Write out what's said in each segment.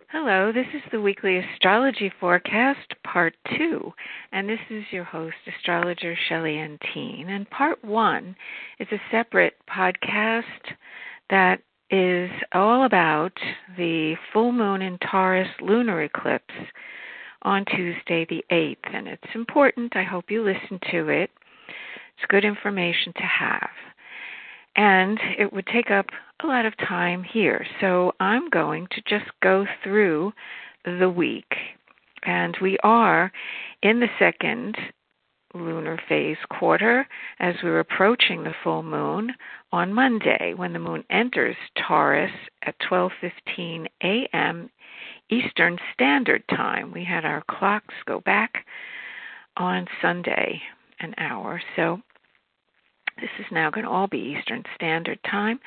Hello, this is the weekly astrology forecast, part 2, and this is your host, astrologer Shelley Ann Teen. And part 1 is a separate podcast that is all about the full moon in Taurus lunar eclipse on Tuesday the 8th. And it's important. I hope you listen to it. It's good information to have. And it would take up a lot of time here. So I'm going to just go through the week. And we are in the second lunar phase quarter as we're approaching the full moon on Monday when the moon enters Taurus at 12:15 a.m. Eastern Standard Time. We had our clocks go back on Sunday an hour. So this is now going to all be Eastern Standard Time.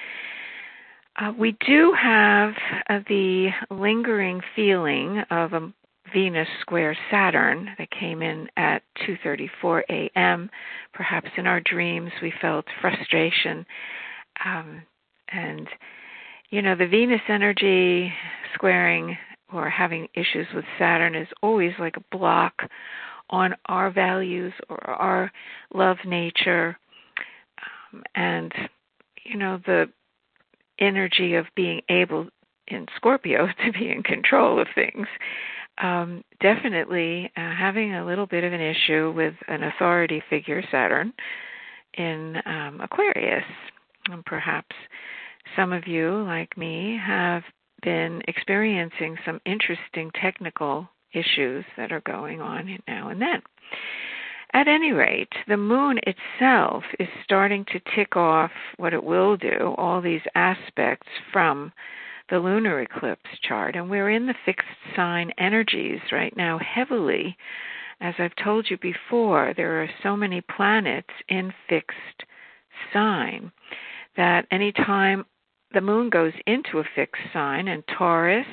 We do have the lingering feeling of a Venus square Saturn that came in at 2:34 a.m. Perhaps in our dreams we felt frustration. And, you know, the Venus energy squaring or having issues with Saturn is always like a block on our values or our love nature. And, you know, the energy of being able in Scorpio to be in control of things, definitely having a little bit of an issue with an authority figure, Saturn, in Aquarius. And perhaps some of you, like me, have been experiencing some interesting technical issues that are going on now and then. At any rate, the moon itself is starting to tick off what it will do, all these aspects from the lunar eclipse chart. And we're in the fixed sign energies right now heavily. As I've told you before, there are so many planets in fixed sign that anytime the moon goes into a fixed sign, and Taurus,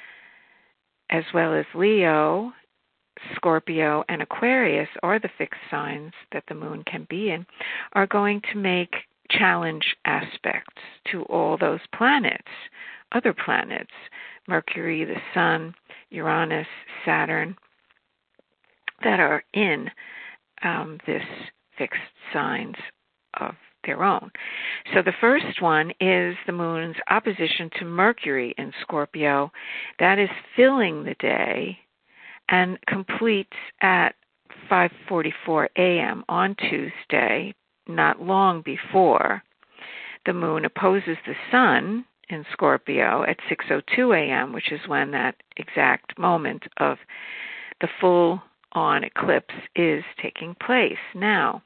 as well as Leo, Scorpio, and Aquarius are the fixed signs that the moon can be in, are going to make challenge aspects to all those planets, other planets, Mercury, the Sun, Uranus, Saturn, that are in this fixed signs of their own. So the first one is the moon's opposition to Mercury in Scorpio. That is filling the day and completes at 5:44 a.m. on Tuesday, not long before the moon opposes the sun in Scorpio at 6:02 a.m., which is when that exact moment of the full-on eclipse is taking place. Now,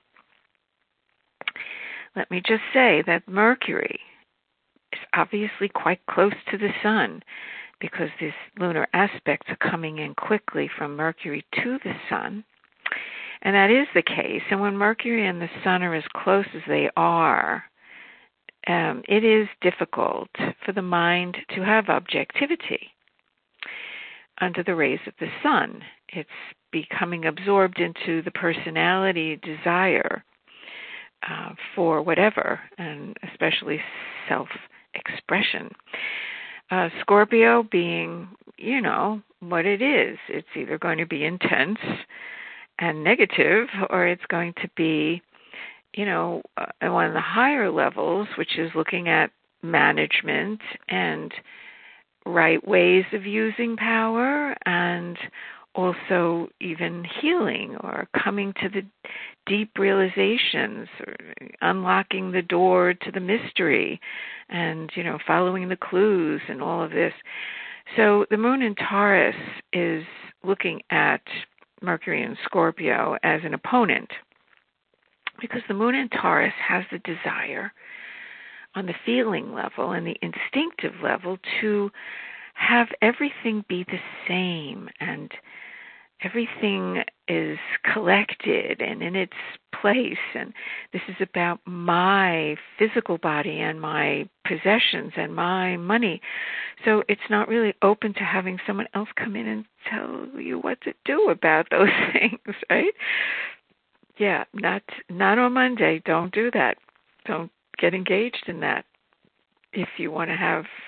let me just say that Mercury is obviously quite close to the sun, because these lunar aspects are coming in quickly from Mercury to the sun. And that is the case. And when Mercury and the sun are as close as they are, it is difficult for the mind to have objectivity under the rays of the sun. It's becoming absorbed into the personality desire for whatever, and especially self-expression. Scorpio being, you know, what it is. It's either going to be intense and negative, or it's going to be, you know, one of the higher levels, which is looking at management and right ways of using power, and also even healing or coming to the deep realizations, or unlocking the door to the mystery, and, you know, following the clues and all of this. So the moon in Taurus is looking at Mercury in Scorpio as an opponent, because the moon in Taurus has the desire on the feeling level and the instinctive level to have everything be the same, and everything is collected and in its place, and this is about my physical body and my possessions and my money. So it's not really open to having someone else come in and tell you what to do about those things, right? Yeah, not on Monday. Don't do that. Don't get engaged in that. If you want to have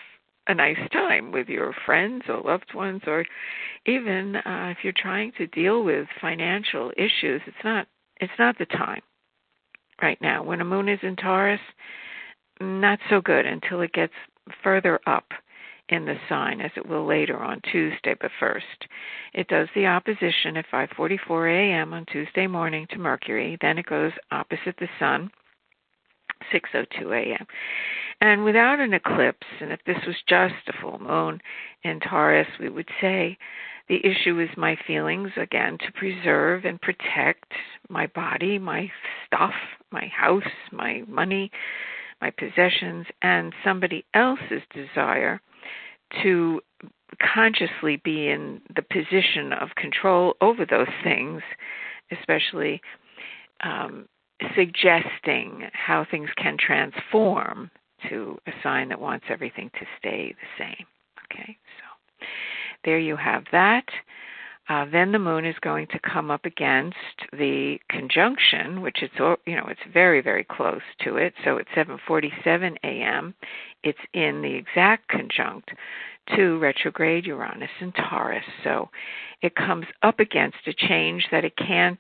a nice time with your friends or loved ones, or even if you're trying to deal with financial issues. It's not the time right now. When a moon is in Taurus, not so good until it gets further up in the sign, as it will later on Tuesday. But first, it does the opposition at 5:44 a.m. on Tuesday morning to Mercury. Then it goes opposite the Sun, 6:02 a.m. And without an eclipse, and if this was just a full moon in Taurus, we would say the issue is my feelings, again, to preserve and protect my body, my stuff, my house, my money, my possessions, and somebody else's desire to consciously be in the position of control over those things, especially suggesting how things can transform to a sign that wants everything to stay the same. Okay, so there you have that. Then the moon is going to come up against the conjunction, which it's very, very close to it. So at 7:47 a.m., it's in the exact conjunct to retrograde Uranus in Taurus. So it comes up against a change that it can't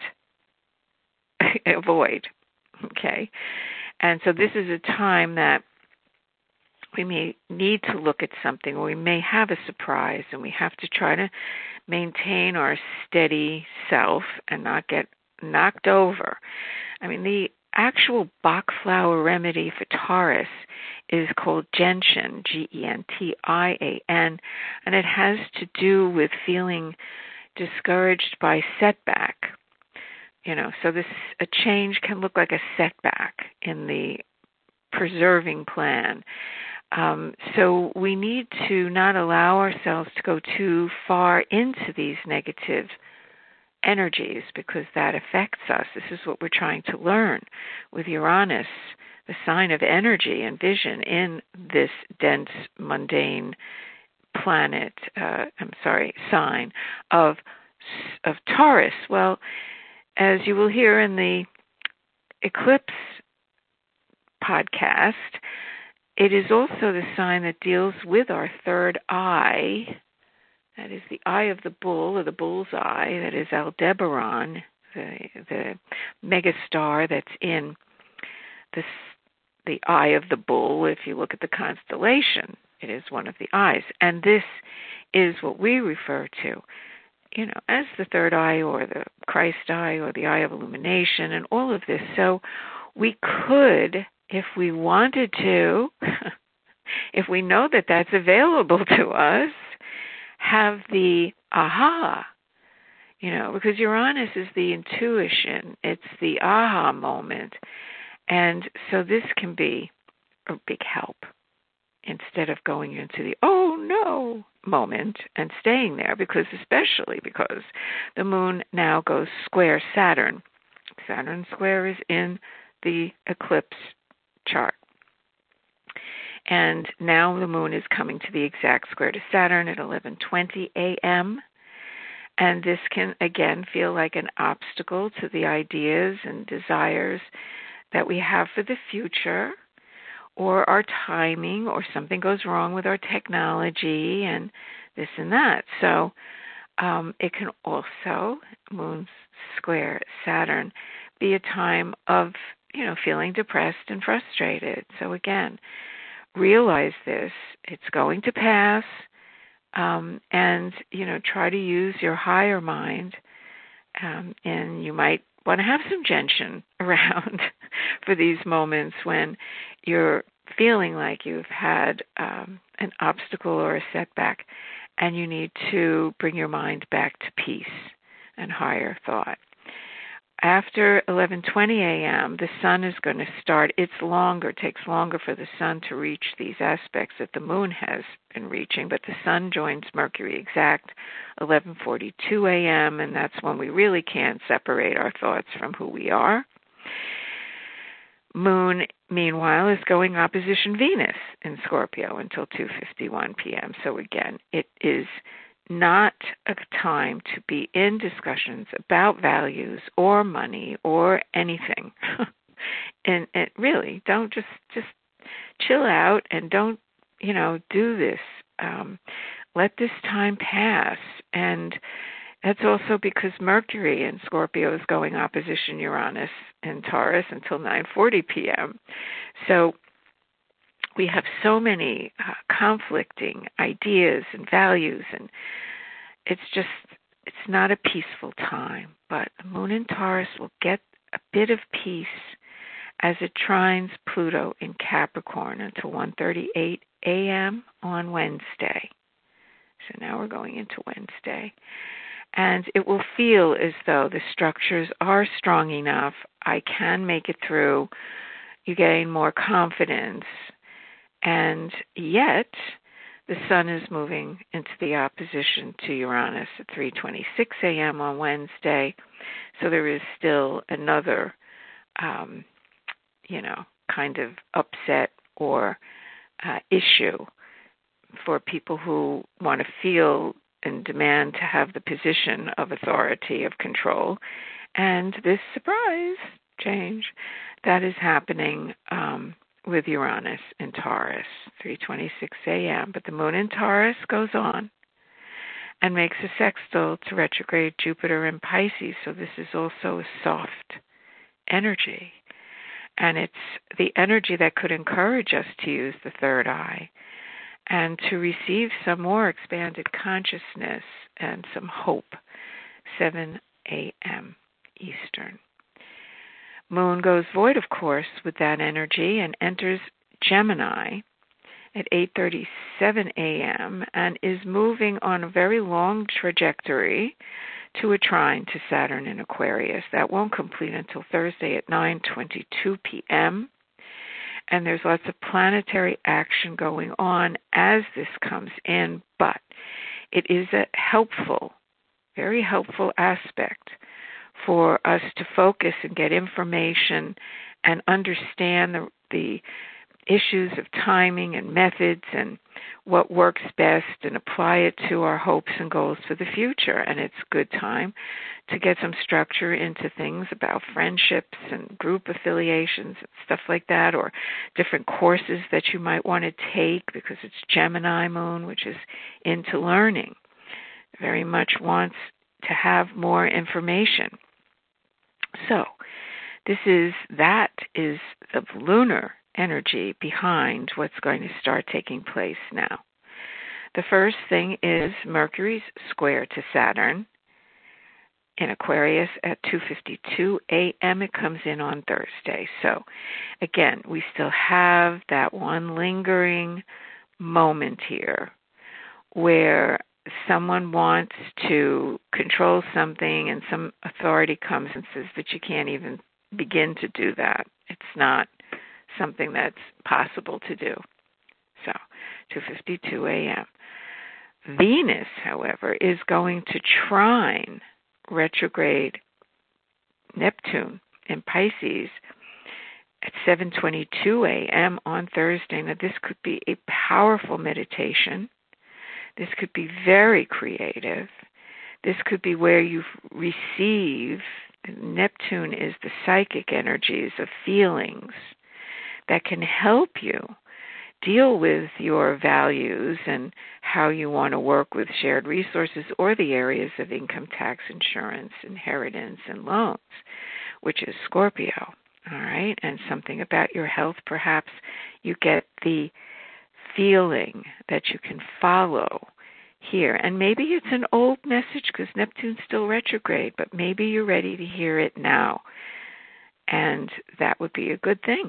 avoid. Okay, and so this is a time that we may need to look at something, or we may have a surprise, and we have to try to maintain our steady self and not get knocked over. I mean, the actual Bach flower remedy for Taurus is called gentian, Gentian, and it has to do with feeling discouraged by setback. So a change can look like a setback in the preserving plan. So we need to not allow ourselves to go too far into these negative energies, because that affects us. This is what we're trying to learn with Uranus, the sign of energy and vision in this dense, mundane sign of Taurus. Well, as you will hear in the eclipse podcast, it is also the sign that deals with our third eye. That is the eye of the bull, or the bull's eye. That is Aldebaran, the megastar that's in the eye of the bull. If you look at the constellation, it is one of the eyes. And this is what we refer to, as the third eye, or the Christ eye, or the eye of illumination, and all of this. So we could, if we wanted to, if we know that that's available to us, have the aha, because Uranus is the intuition. It's the aha moment. And so this can be a big help, instead of going into the oh no moment and staying there, especially because the moon now goes square Saturn. Saturn square is in the eclipse chart. And now the moon is coming to the exact square to Saturn at 11:20 a.m. And this can, again, feel like an obstacle to the ideas and desires that we have for the future, or our timing, or something goes wrong with our technology and this and that. So it can also, moon square Saturn, be a time of, feeling depressed and frustrated. So again, realize this. It's going to pass, and, try to use your higher mind, and you might want to have some gentian around for these moments when you're feeling like you've had an obstacle or a setback, and you need to bring your mind back to peace and higher thought. After 11:20 a.m., the sun is going to start. It takes longer for the sun to reach these aspects that the moon has been reaching, but the sun joins Mercury exact 11:42 a.m., and that's when we really can't separate our thoughts from who we are. Moon, meanwhile, is going opposition Venus in Scorpio until 2:51 p.m. So again, it is not a time to be in discussions about values or money or anything. and really, don't just chill out, and don't, do this let this time pass. And that's also because Mercury in Scorpio is going opposition Uranus in Taurus until 9:40 p.m. So we have so many conflicting ideas and values, and it's not a peaceful time. But the moon in Taurus will get a bit of peace as it trines Pluto in Capricorn until 1:38 a.m. on Wednesday. So now we're going into Wednesday. And it will feel as though the structures are strong enough. I can make it through. You gain more confidence. And yet, the sun is moving into the opposition to Uranus at 3:26 a.m. on Wednesday. So there is still another, kind of upset or issue for people who want to feel and demand to have the position of authority, of control. And this surprise change that is happening with Uranus in Taurus, 3:26 a.m. But the moon in Taurus goes on and makes a sextile to retrograde Jupiter in Pisces. So this is also a soft energy. And it's the energy that could encourage us to use the third eye and to receive some more expanded consciousness and some hope, 7 a.m. Eastern. Moon goes void, of course, with that energy and enters Gemini at 8:37 a.m. and is moving on a very long trajectory to a trine to Saturn in Aquarius. That won't complete until Thursday at 9:22 p.m. And there's lots of planetary action going on as this comes in, but it is a helpful, very helpful aspect for us to focus and get information and understand the issues of timing and methods and what works best and apply it to our hopes and goals for the future. And it's a good time to get some structure into things about friendships and group affiliations and stuff like that, or different courses that you might want to take because it's Gemini moon, which is into learning, very much wants to have more information. So that is the lunar energy behind what's going to start taking place now. The first thing is Mercury's square to Saturn in Aquarius at 2:52 a.m. It comes in on Thursday. So again, we still have that one lingering moment here where someone wants to control something and some authority comes and says that you can't even begin to do that. It's not something that's possible to do. So, 2:52 a.m. Venus, however, is going to trine retrograde Neptune in Pisces at 7:22 a.m. on Thursday. Now, this could be a powerful meditation. This could be very creative. This could be where you receive, Neptune is the psychic energies of feelings that can help you deal with your values and how you want to work with shared resources or the areas of income tax, insurance, inheritance, and loans, which is Scorpio. All right? And something about your health, perhaps you get the feeling that you can follow here. And maybe it's an old message because Neptune's still retrograde, but maybe you're ready to hear it now. And that would be a good thing.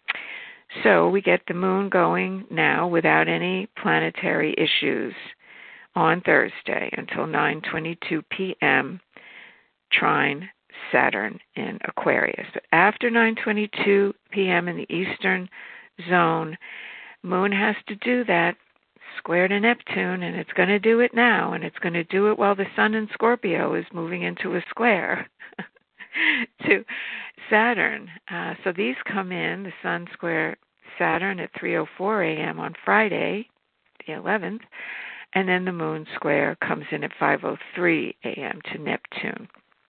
So we get the moon going now without any planetary issues on Thursday until 9:22 p.m. trine Saturn in Aquarius. But after 9:22 p.m. in the Eastern zone, moon has to do that square to Neptune, and it's going to do it now, and it's going to do it while the sun in Scorpio is moving into a square to Saturn. So these come in, the sun square Saturn at 3:04 a.m. on Friday, the 11th, and then the moon square comes in at 5:03 a.m. to Neptune.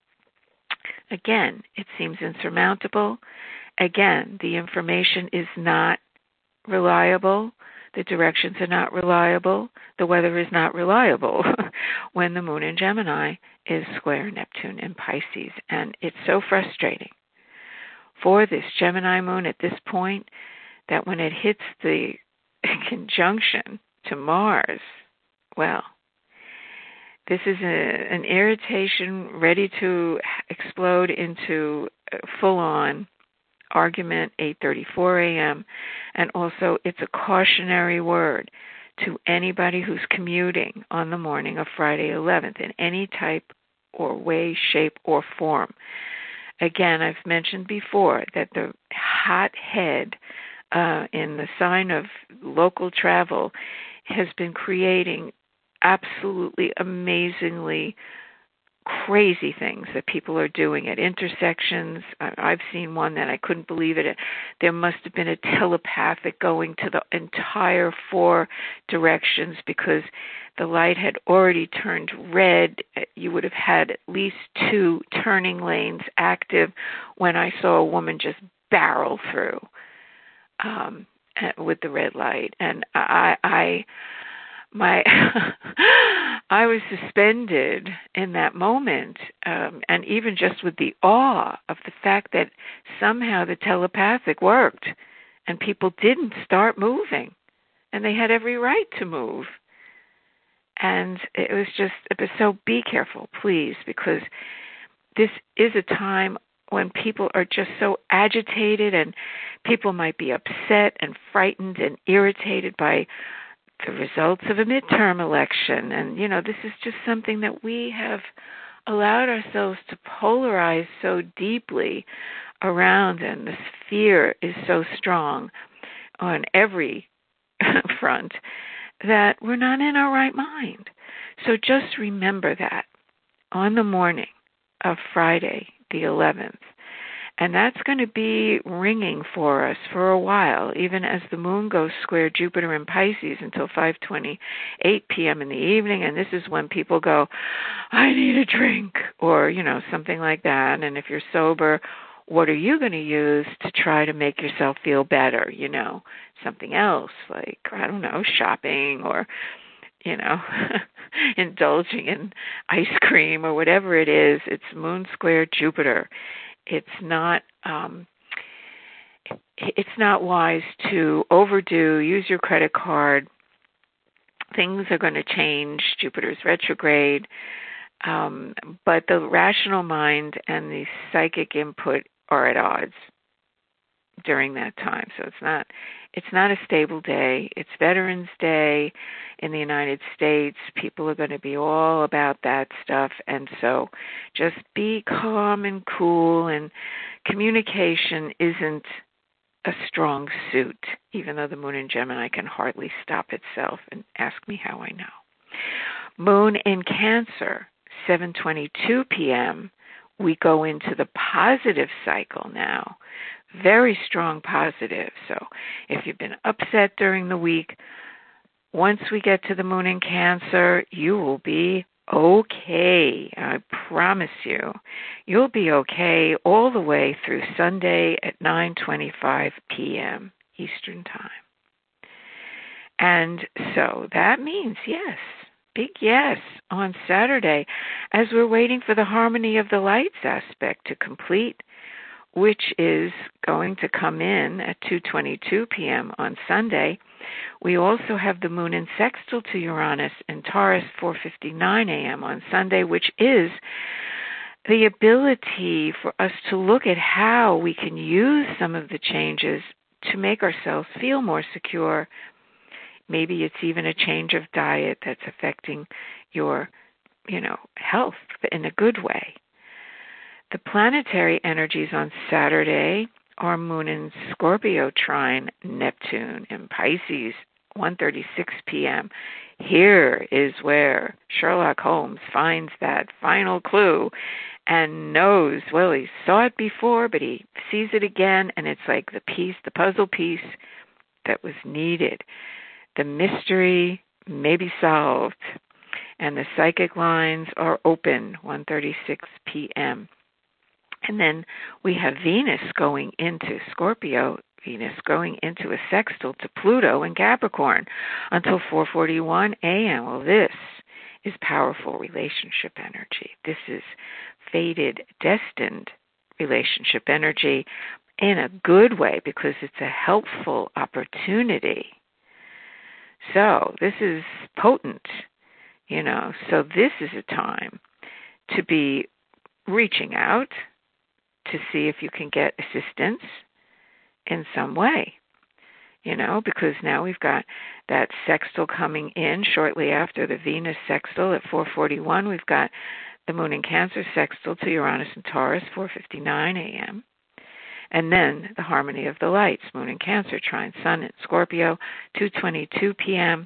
Again, it seems insurmountable. Again, the information is not reliable. The directions are not reliable. The weather is not reliable when the moon in Gemini is square Neptune in Pisces. And it's so frustrating for this Gemini moon at this point that when it hits the conjunction to Mars, well, this is an irritation ready to explode into full-on argument, 8:34 a.m., and also it's a cautionary word to anybody who's commuting on the morning of Friday 11th in any type or way, shape, or form. Again, I've mentioned before that the hot head in the sign of local travel has been creating absolutely amazingly crazy things that people are doing at intersections. I've seen one that I couldn't believe it. There must have been a telepathic going to the entire 4 directions because the light had already turned red. You would have had at least 2 turning lanes active when I saw a woman just barrel through with the red light. And I was suspended in that moment, and even just with the awe of the fact that somehow the telepathic worked and people didn't start moving, and they had every right to move. And it was so be careful, please, because this is a time when people are just so agitated, and people might be upset and frightened and irritated by the results of a midterm election. And, this is just something that we have allowed ourselves to polarize so deeply around, and this fear is so strong on every front that we're not in our right mind. So just remember that on the morning of Friday, the 11th, and that's going to be ringing for us for a while, even as the moon goes square Jupiter in Pisces until 5:28 p.m. in the evening. And this is when people go, I need a drink, or, something like that. And if you're sober, what are you going to use to try to make yourself feel better? Something else, like, I don't know, shopping or, indulging in ice cream or whatever it is. It's moon square Jupiter. It's not wise to overdo, use your credit card. Things are going to change. Jupiter's retrograde. But the rational mind and the psychic input are at odds during that time. So it's not a stable day. It's Veterans Day in the United States. People are going to be all about that stuff. And so just be calm and cool, and communication isn't a strong suit, even though the moon in Gemini can hardly stop itself. And ask me how I know. Moon in Cancer, 7:22 p.m., we go into the positive cycle now. Very strong positive. So if you've been upset during the week, once we get to the moon in Cancer, you will be okay. I promise you. You'll be okay all the way through Sunday at 9:25 p.m. Eastern Time. And so that means, yes, big yes, on Saturday, as we're waiting for the harmony of the lights aspect to complete, which is going to come in at 2:22 p.m. on Sunday. We also have the moon in sextile to Uranus in Taurus, 4:59 a.m. on Sunday, which is the ability for us to look at how we can use some of the changes to make ourselves feel more secure. Maybe it's even a change of diet that's affecting your, health in a good way. The planetary energies on Saturday are moon in Scorpio trine Neptune in Pisces, 1:36 p.m. Here is where Sherlock Holmes finds that final clue and knows, well, he saw it before, but he sees it again, and it's like the puzzle piece that was needed. The mystery may be solved, and the psychic lines are open, 1:36 p.m. And then we have Venus going into Scorpio, Venus going into a sextile to Pluto in Capricorn until 4:41 a.m. Well, this is powerful relationship energy. This is fated, destined relationship energy in a good way because it's a helpful opportunity. So this is potent, So this is a time to be reaching out to see if you can get assistance in some way, because now we've got that sextile coming in shortly after the Venus sextile at 4:41. We've got the Moon in Cancer sextile to Uranus and Taurus, 4:59 a.m. And then the harmony of the lights, Moon in Cancer, trine Sun in Scorpio, 2:22 p.m.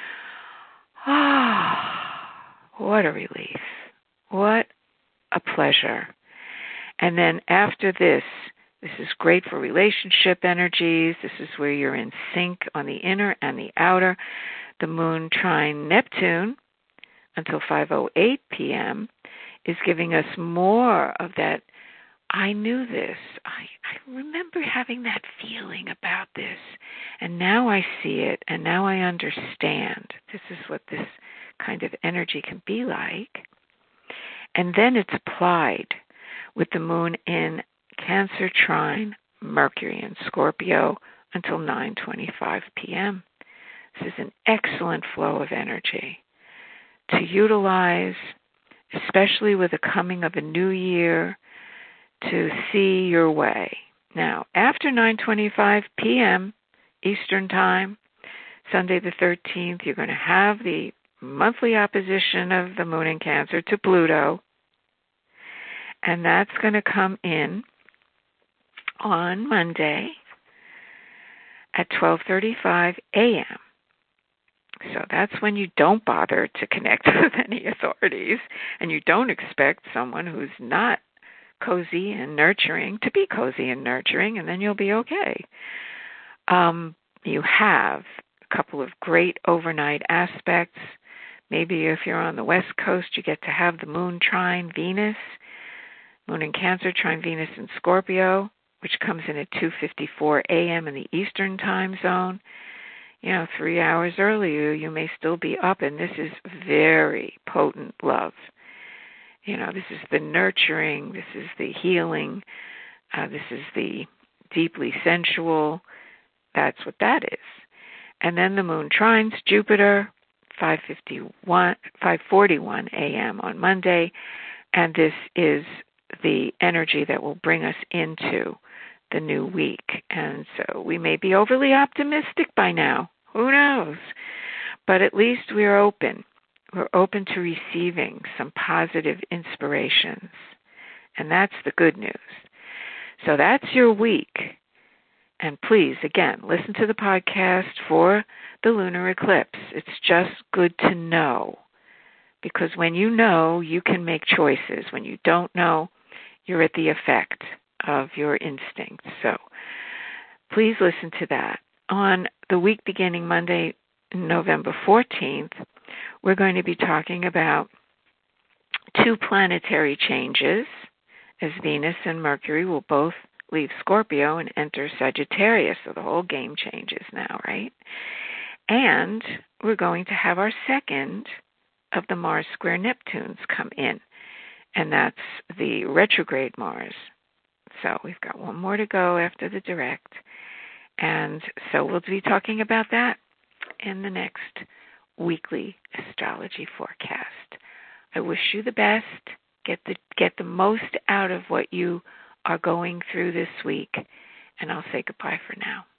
What a relief. What a pleasure. And then after this is great for relationship energies. This is where you're in sync on the inner and the outer. The Moon trine Neptune until 5:08 p.m. is giving us more of that. I knew this. I remember having that feeling about this. And now I see it, and now I understand. This is what this kind of energy can be like. And then it's applied with the Moon in Cancer trine Mercury in Scorpio until 9:25 p.m. This is an excellent flow of energy to utilize, especially with the coming of a new year, to see your way. Now, after 9:25 p.m. Eastern Time, Sunday the 13th, you're going to have the monthly opposition of the Moon in Cancer to Pluto, and that's going to come in on Monday at 12:35 a.m. So that's when you don't bother to connect with any authorities, and you don't expect someone who's not cozy and nurturing to be cozy and nurturing, and then you'll be okay. You have a couple of great overnight aspects. Maybe if you're on the West Coast, you get to have the Moon trine Venus, Moon in Cancer trine Venus in Scorpio, which comes in at 2:54 a.m. in the Eastern Time Zone. 3 hours earlier, you may still be up, and this is very potent love. This is the nurturing, this is the healing, this is the deeply sensual. That's what that is. And then the Moon trines Jupiter, 5:41 a.m. on Monday, and this is the energy that will bring us into the new week. And so we may be overly optimistic by now. Who knows? But at least we're open. We're open to receiving some positive inspirations. And that's the good news. So that's your week. And please, again, listen to the podcast for the lunar eclipse. It's just good to know. Because when you know, you can make choices. When you don't know, you're at the effect of your instincts. So please listen to that. On the week beginning Monday, November 14th, we're going to be talking about 2 planetary changes, as Venus and Mercury will both leave Scorpio and enter Sagittarius, so the whole game changes now, right? And we're going to have our second of the Mars square Neptunes come in, and that's the retrograde Mars. So we've got one more to go after the direct, and so we'll be talking about that in the next weekly astrology forecast. I wish you the best. Get the most out of what you are going through this week, and I'll say goodbye for now.